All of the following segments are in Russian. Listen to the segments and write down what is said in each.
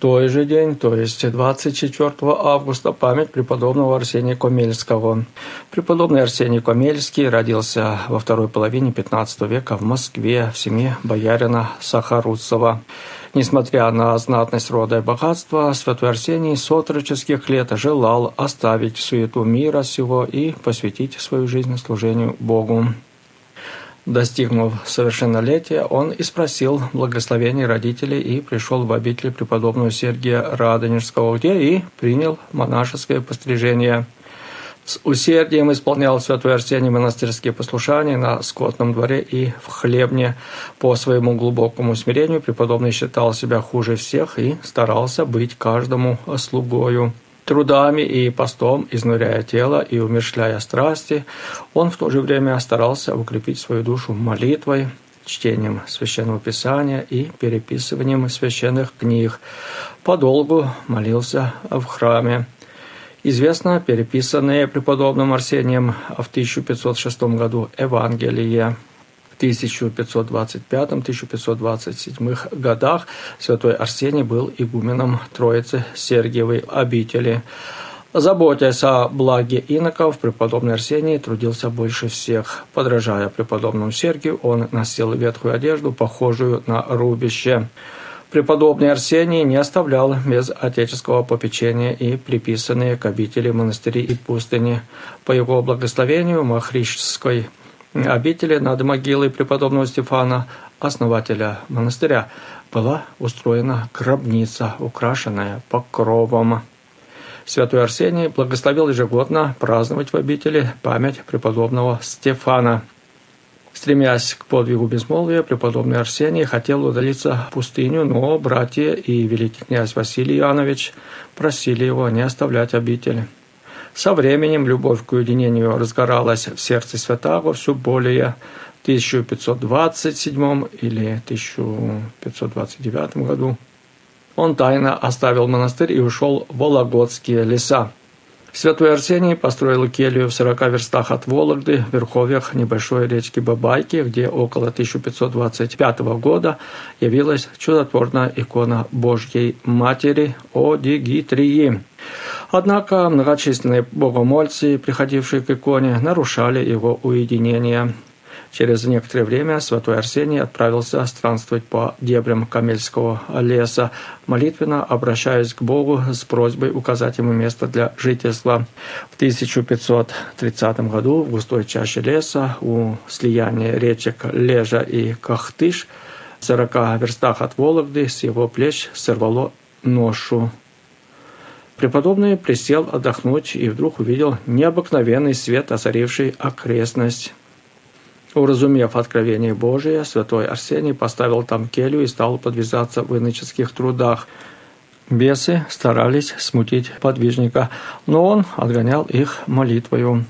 той же день, то есть 24 августа, память преподобного Арсения Комельского. Преподобный Арсений Комельский родился во второй половине XV века в Москве в семье боярина Сахаруцова. Несмотря на знатность рода и богатство, святой Арсений с отроческих лет желал оставить суету мира сего и посвятить свою жизнь служению Богу. Достигнув совершеннолетия, он и спросил благословения родителей и пришел в обитель преподобного Сергия Радонежского, где и принял монашеское пострижение. С усердием исполнял святой Арсений монастырские послушания на скотном дворе и в хлебне. По своему глубокому смирению преподобный считал себя хуже всех и старался быть каждому слугою. Трудами и постом, изнуряя тело и умерщвляя страсти, он в то же время старался укрепить свою душу молитвой, чтением Священного Писания и переписыванием священных книг. Подолгу молился в храме. Известно переписанные преподобным Арсением в 1506 году Евангелие. В 1525-1527 годах святой Арсений был игуменом Троицы Сергиевой обители. Заботясь о благе иноков, преподобный Арсений трудился больше всех. Подражая преподобному Сергию, он носил ветхую одежду, похожую на рубище. Преподобный Арсений не оставлял без отеческого попечения и приписанные к обители монастыри и пустыни. По его благословению Махрищской обители над могилой преподобного Стефана, основателя монастыря, была устроена гробница, украшенная покровом. Святой Арсений благословил ежегодно праздновать в обители память преподобного Стефана. Стремясь к подвигу безмолвия, преподобный Арсений хотел удалиться в пустыню, но братья и великий князь Василий Иоаннович просили его не оставлять обитель. Со временем любовь к уединению разгоралась в сердце святаго все более. В 1527 или 1529 году он тайно оставил монастырь и ушел в Вологодские леса. Святой Арсений построил келью в 40 верстах от Вологды, в верховьях небольшой речки Бабайки, где около 1525 года явилась чудотворная икона Божьей Матери Одигитрии. Однако многочисленные богомольцы, приходившие к иконе, нарушали его уединение. Через некоторое время святой Арсений отправился странствовать по дебрям Комельского леса, молитвенно обращаясь к Богу с просьбой указать ему место для жительства. В 1530 году в густой чаще леса у слияния речек Лежа и Кахтыш в 40 верстах от Вологды с его плеч сорвало ношу. Преподобный присел отдохнуть и вдруг увидел необыкновенный свет, озаривший окрестность. Уразумев откровение Божие, святой Арсений поставил там келью и стал подвязаться в иноческих трудах. Бесы старались смутить подвижника, но он отгонял их молитвою.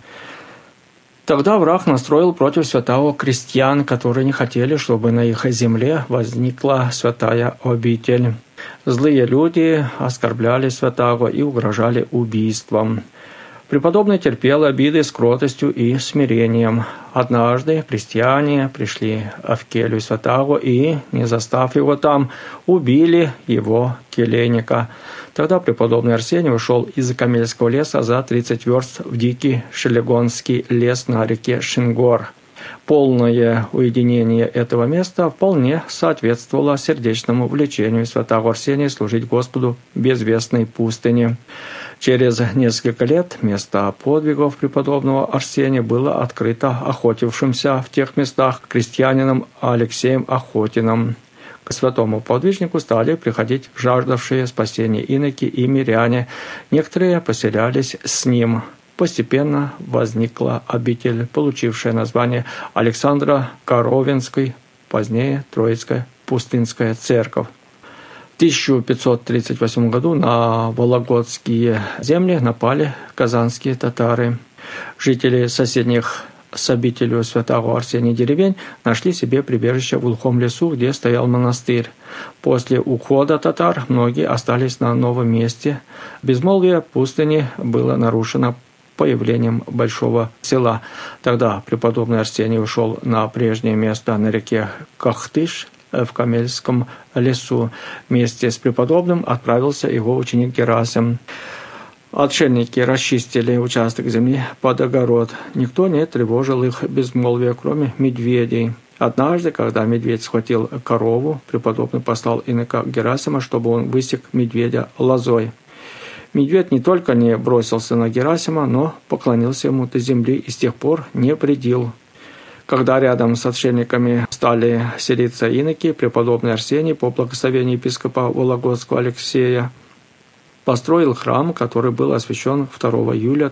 Тогда враг настроил против святого крестьян, которые не хотели, чтобы на их земле возникла святая обитель. Злые люди оскорбляли святаго и угрожали убийством. Преподобный терпел обиды с кротостью и смирением. Однажды крестьяне пришли в келью святаго и, не застав его там, убили его келейника. Тогда преподобный Арсений ушел из Комельского леса за 30 верст в дикий Шелегонский лес на реке Шингор. Полное уединение этого места вполне соответствовало сердечному влечению святого Арсения служить Господу в безвестной пустыне. Через несколько лет место подвигов преподобного Арсения было открыто охотившимся в тех местах крестьянином Алексеем Охотиным. К святому подвижнику стали приходить жаждавшие спасения иноки и миряне. Некоторые поселялись с ним. Постепенно возникла обитель, получившая название Александра Коровинской, позднее Троицкая Пустынская церковь. В 1538 году на вологодские земли напали казанские татары. Жители соседних с обителью святого Арсения деревень нашли себе прибежище в глухом лесу, где стоял монастырь. После ухода татар многие остались на новом месте. Безмолвие пустыни было нарушено появлением большого села. Тогда преподобный Арсений ушел на прежнее место на реке Кахтыш в Камельском лесу. Вместе с преподобным отправился его ученик Герасим. Отшельники расчистили участок земли под огород. Никто не тревожил их безмолвия, кроме медведей. Однажды, когда медведь схватил корову, преподобный послал инока Герасима, чтобы он высек медведя лозой. Медведь не только не бросился на Герасима, но поклонился ему до земли и с тех пор не вредил. Когда рядом с отшельниками стали селиться иноки, преподобный Арсений по благословению епископа Вологодского Алексея построил храм, который был освящен 2 июля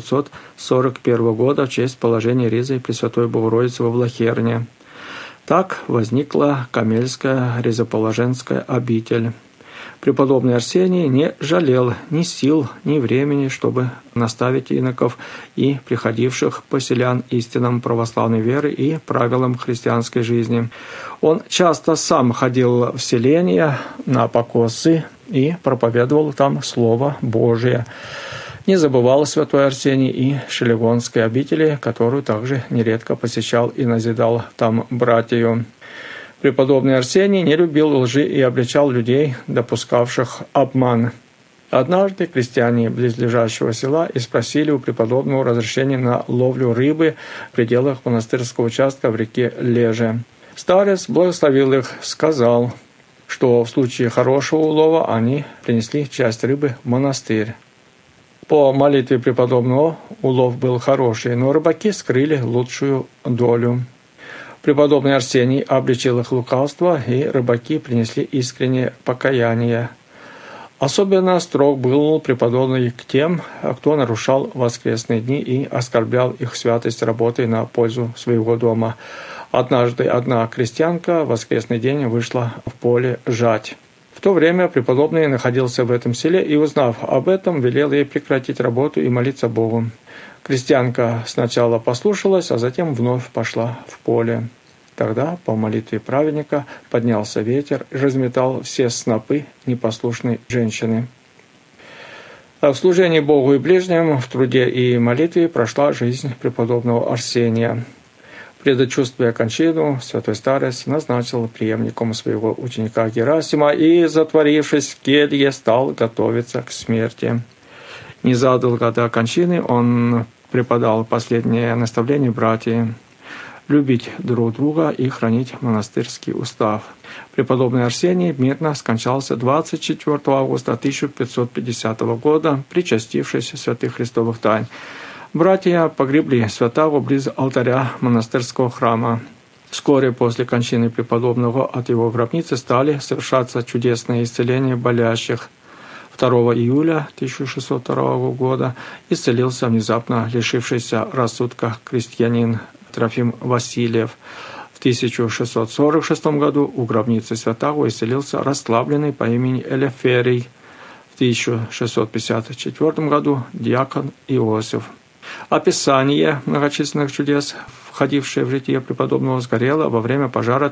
1541 года в честь положения Ризы Пресвятой Богородицы во Влахерне. Так возникла Камельская Ризоположенская обитель. Преподобный Арсений не жалел ни сил, ни времени, чтобы наставить иноков и приходивших поселян истинам православной веры и правилам христианской жизни. Он часто сам ходил в селения на покосы и проповедовал там Слово Божие. Не забывал святой Арсений и Шелегонской обители, которую также нередко посещал и назидал там братью. Преподобный Арсений не любил лжи и обличал людей, допускавших обман. Однажды крестьяне близлежащего села и спросили у преподобного разрешения на ловлю рыбы в пределах монастырского участка в реке Леже. Старец благословил их, сказал, что в случае хорошего улова они принесли часть рыбы в монастырь. По молитве преподобного улов был хороший, но рыбаки скрыли лучшую долю. Преподобный Арсений обличил их лукавство, и рыбаки принесли искреннее покаяние. Особенно строг был преподобный к тем, кто нарушал воскресные дни и оскорблял их святость работой на пользу своего дома. Однажды одна крестьянка в воскресный день вышла в поле жать. В то время преподобный находился в этом селе и, узнав об этом, велел ей прекратить работу и молиться Богу. Крестьянка сначала послушалась, а затем вновь пошла в поле. Тогда, по молитве праведника, поднялся ветер и разметал все снопы непослушной женщины. В служении Богу и ближним, в труде и молитве прошла жизнь преподобного Арсения. Предчувствуя кончину, святой старец назначил преемником своего ученика Герасима и, затворившись в келье, стал готовиться к смерти. Незадолго до кончины он преподал последнее наставление братьям: любить друг друга и хранить монастырский устав. Преподобный Арсений мирно скончался 24 августа 1550 года, причастившись святых христовых тайн. Братья погребли святого близ алтаря монастырского храма. Вскоре после кончины преподобного от его гробницы стали совершаться чудесные исцеления болящих. 2 июля 1602 года исцелился внезапно лишившийся рассудка крестьянин Трофим Васильев. В 1646 году у гробницы святого исцелился расслабленный по имени Элеферий. В 1654 году диакон Иосиф. Описание многочисленных чудес, входившее в житие преподобного, сгорело во время пожара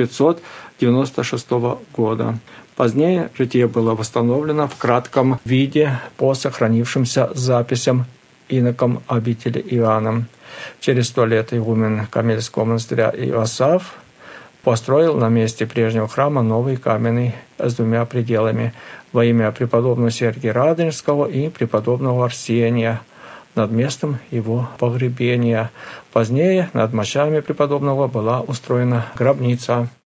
1596 года. Позднее житие было восстановлено в кратком виде по сохранившимся записям иноком обители Иоанном. Через 100 лет игумен Камельского монастыря Иосаф построил на месте прежнего храма новый каменный с 2 пределами во имя преподобного Сергия Радонежского и преподобного Арсения над местом его погребения. Позднее над мощами преподобного была устроена гробница.